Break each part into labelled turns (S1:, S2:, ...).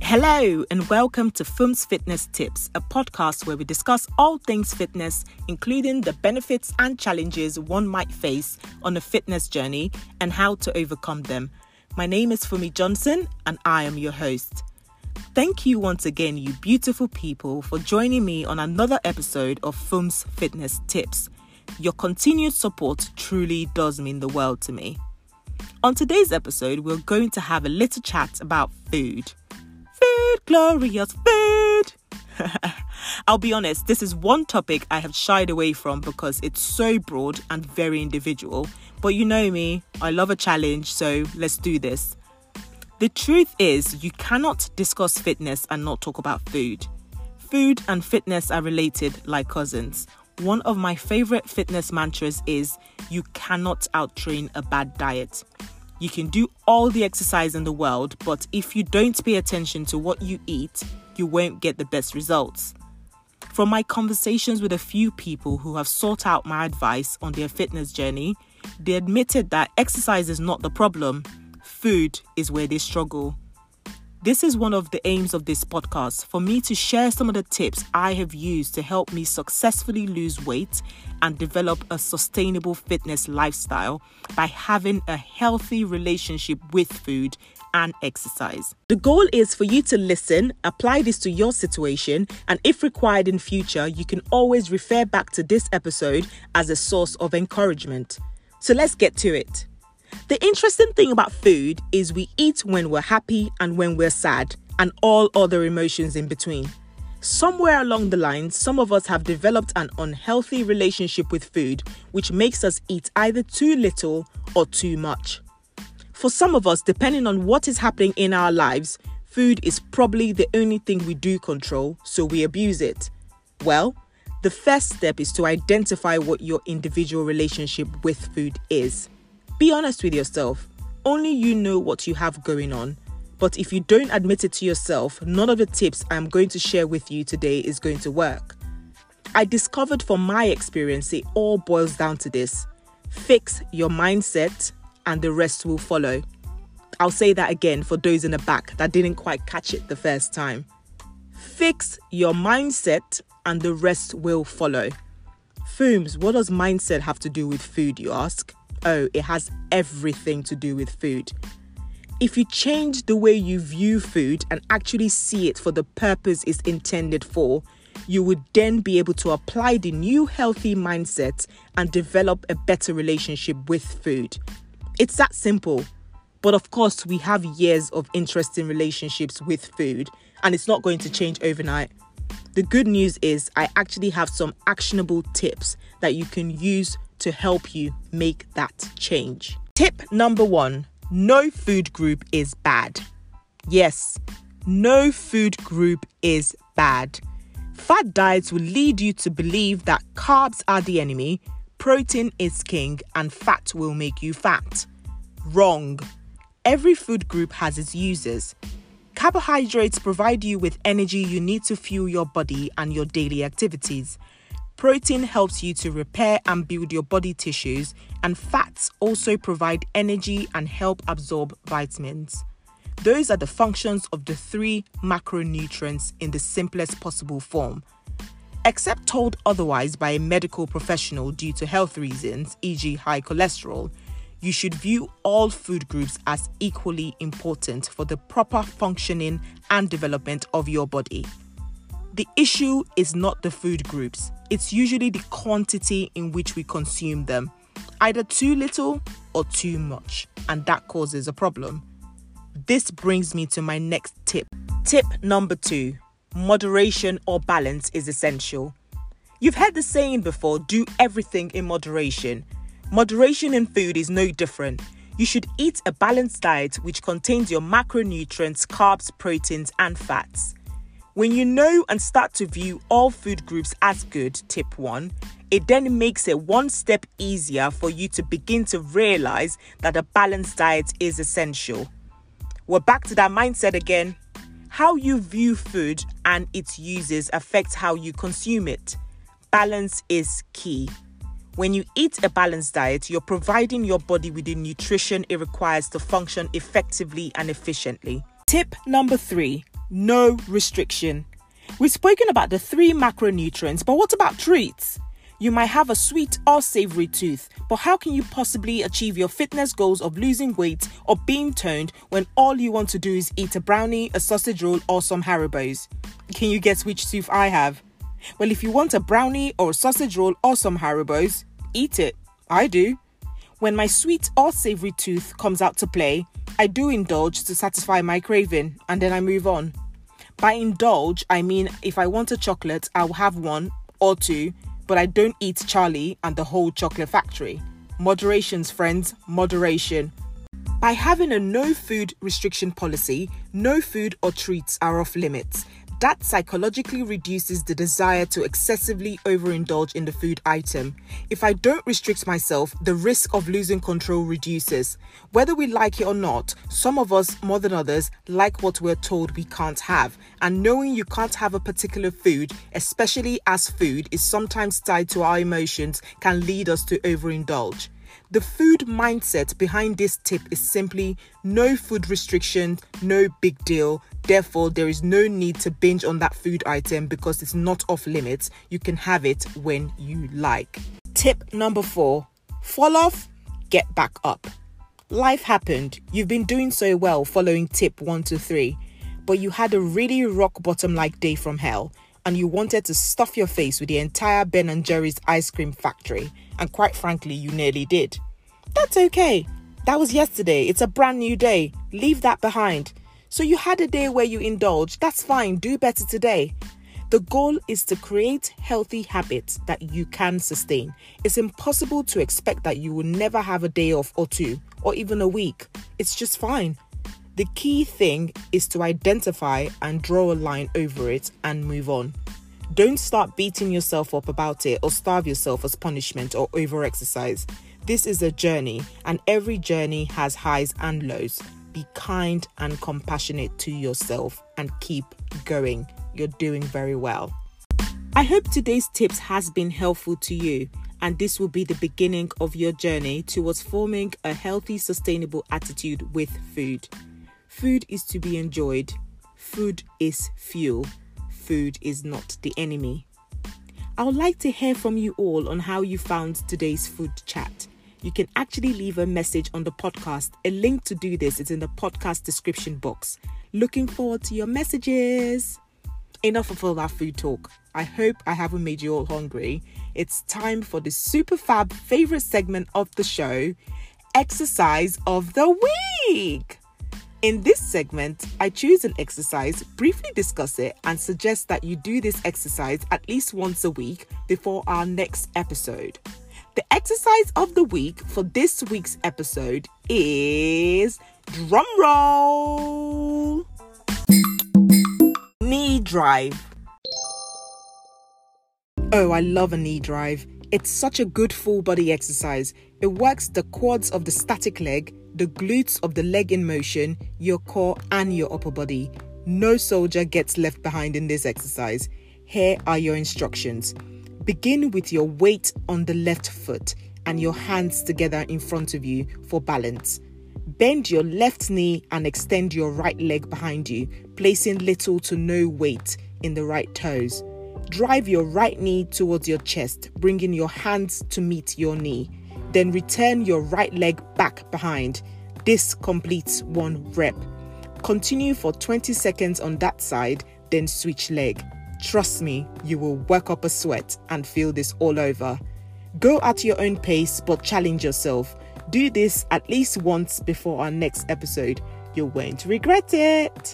S1: Hello and welcome to FUMS Fitness Tips, a podcast where we discuss all things fitness, including the benefits and challenges one might face on a fitness journey and how to overcome them. My name is Fumi Johnson and I am your host. Thank you once again, you beautiful people, for joining me on another episode of FUMS Fitness Tips. Your continued support truly does mean the world to me. On today's episode, we're going to have a little chat about food. Food, glorious food. I'll be honest, this is one topic I have shied away from because it's so broad and very individual. But you know me, I love a challenge, so let's do this. The truth is, you cannot discuss fitness and not talk about food. Food and fitness are related like cousins. One of my favorite fitness mantras is, you cannot out-train a bad diet. You can do all the exercise in the world, but if you don't pay attention to what you eat, you won't get the best results. From my conversations with a few people who have sought out my advice on their fitness journey, they admitted that exercise is not the problem. Food is where they struggle. This is one of the aims of this podcast, for me to share some of the tips I have used to help me successfully lose weight and develop a sustainable fitness lifestyle by having a healthy relationship with food and exercise. The goal is for you to listen, apply this to your situation, and if required in future, you can always refer back to this episode as a source of encouragement. So let's get to it. The interesting thing about food is we eat when we're happy and when we're sad, and all other emotions in between. Somewhere along the line, some of us have developed an unhealthy relationship with food, which makes us eat either too little or too much. For some of us, depending on what is happening in our lives, food is probably the only thing we do control, so we abuse it. Well, the first step is to identify what your individual relationship with food is. Be honest with yourself. Only you know what you have going on. But if you don't admit it to yourself, none of the tips I'm going to share with you today is going to work. I discovered from my experience it all boils down to this. Fix your mindset and the rest will follow. I'll say that again for those in the back that didn't quite catch it the first time. Fix your mindset and the rest will follow. Fooms, what does mindset have to do with food, you ask? Oh, it has everything to do with food. If you change the way you view food and actually see it for the purpose it's intended for, you would then be able to apply the new healthy mindset and develop a better relationship with food. It's that simple. But of course, we have years of interesting relationships with food, and it's not going to change overnight. The good news is I actually have some actionable tips that you can use to help you make that change. Tip number 1, no food group is bad. Yes, no food group is bad. Fad diets will lead you to believe that carbs are the enemy, protein is king, and fat will make you fat. Wrong. Every food group has its users. Carbohydrates provide you with energy you need to fuel your body and your daily activities. Protein helps you to repair and build your body tissues, and fats also provide energy and help absorb vitamins. Those are the functions of the 3 macronutrients in the simplest possible form. Except told otherwise by a medical professional due to health reasons, e.g. high cholesterol, you should view all food groups as equally important for the proper functioning and development of your body. The issue is not the food groups. It's usually the quantity in which we consume them, either too little or too much, and that causes a problem. This brings me to my next tip. Tip number 2, moderation or balance is essential. You've heard the saying before, do everything in moderation. Moderation in food is no different. You should eat a balanced diet which contains your macronutrients, carbs, proteins, and fats. When you know and start to view all food groups as good, tip 1, it then makes it one step easier for you to begin to realize that a balanced diet is essential. We're back to that mindset again. How you view food and its uses affects how you consume it. Balance is key. When you eat a balanced diet, you're providing your body with the nutrition it requires to function effectively and efficiently. Tip number 3, no restriction. We've spoken about the 3 macronutrients, but what about treats? You might have a sweet or savory tooth, but how can you possibly achieve your fitness goals of losing weight or being toned when all you want to do is eat a brownie, a sausage roll, or some Haribos? Can you guess which tooth I have? Well, if you want a brownie or a sausage roll or some Haribos, eat it. I do. When my sweet or savory tooth comes out to play, I do indulge to satisfy my craving, and then I move on. By indulge, I mean if I want a chocolate, I'll have 1 or 2, but I don't eat Charlie and the whole chocolate factory. Moderations, friends, moderation. By having a no food restriction policy, no food or treats are off limits. That psychologically reduces the desire to excessively overindulge in the food item. If I don't restrict myself, the risk of losing control reduces. Whether we like it or not, some of us, more than others, like what we're told we can't have. And knowing you can't have a particular food, especially as food is sometimes tied to our emotions, can lead us to overindulge. The food mindset behind this tip is simply no food restrictions, no big deal. Therefore, there is no need to binge on that food item because it's not off limits. You can have it when you like. Tip number 4, fall off, get back up. Life happened. You've been doing so well following tip 1 to 3, but you had a really rock bottom like day from hell and you wanted to stuff your face with the entire Ben & Jerry's ice cream factory. And quite frankly, you nearly did. That's okay. That was yesterday. It's a brand new day. Leave that behind. So you had a day where you indulged. That's fine. Do better today. The goal is to create healthy habits that you can sustain. It's impossible to expect that you will never have a day off or 2 or even a week. It's just fine. The key thing is to identify and draw a line over it and move on. Don't start beating yourself up about it or starve yourself as punishment or over-exercise. This is a journey, and every journey has highs and lows. Be kind and compassionate to yourself and keep going. You're doing very well. I hope today's tips has been helpful to you, and this will be the beginning of your journey towards forming a healthy, sustainable attitude with food. Food is to be enjoyed. Food is fuel. Food is not the enemy. I would like to hear from you all on how you found today's food chat. You can actually leave a message on the podcast. A link to do this is in the podcast description box. Looking forward to your messages. Enough of all that food talk. I hope I haven't made you all hungry. It's time for the super fab favorite segment of the show, Exercise of the Week. In this segment, I choose an exercise, briefly discuss it, and suggest that you do this exercise at least once a week before our next episode. The exercise of the week for this week's episode is drumroll, knee drive. Oh, I love a knee drive. It's such a good full body exercise. It works the quads of the static leg, the glutes of the leg in motion, your core and your upper body. No soldier gets left behind in this exercise. Here are your instructions. Begin with your weight on the left foot and your hands together in front of you for balance. Bend your left knee and extend your right leg behind you, placing little to no weight in the right toes. Drive your right knee towards your chest, bringing your hands to meet your knee. Then return your right leg back behind. This completes 1 rep. Continue for 20 seconds on that side, then switch leg. Trust me, you will work up a sweat and feel this all over. Go at your own pace, but challenge yourself. Do this at least once before our next episode. You won't regret it.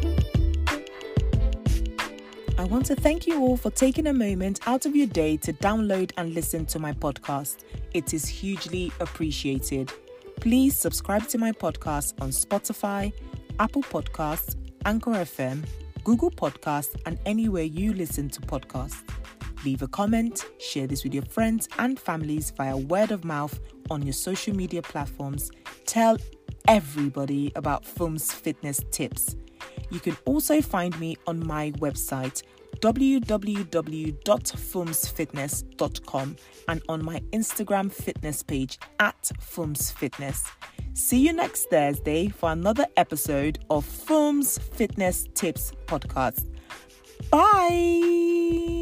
S1: I want to thank you all for taking a moment out of your day to download and listen to my podcast. It is hugely appreciated. Please subscribe to my podcast on Spotify, Apple Podcasts, Anchor FM, Google Podcasts, and anywhere you listen to podcasts. Leave a comment, share this with your friends and families via word of mouth on your social media platforms. Tell everybody about FUMS Fitness Tips. You can also find me on my website, www.fumsfitness.com and on my Instagram fitness page @fumsfitness. See you next Thursday for another episode of Fums Fitness Tips Podcast. Bye!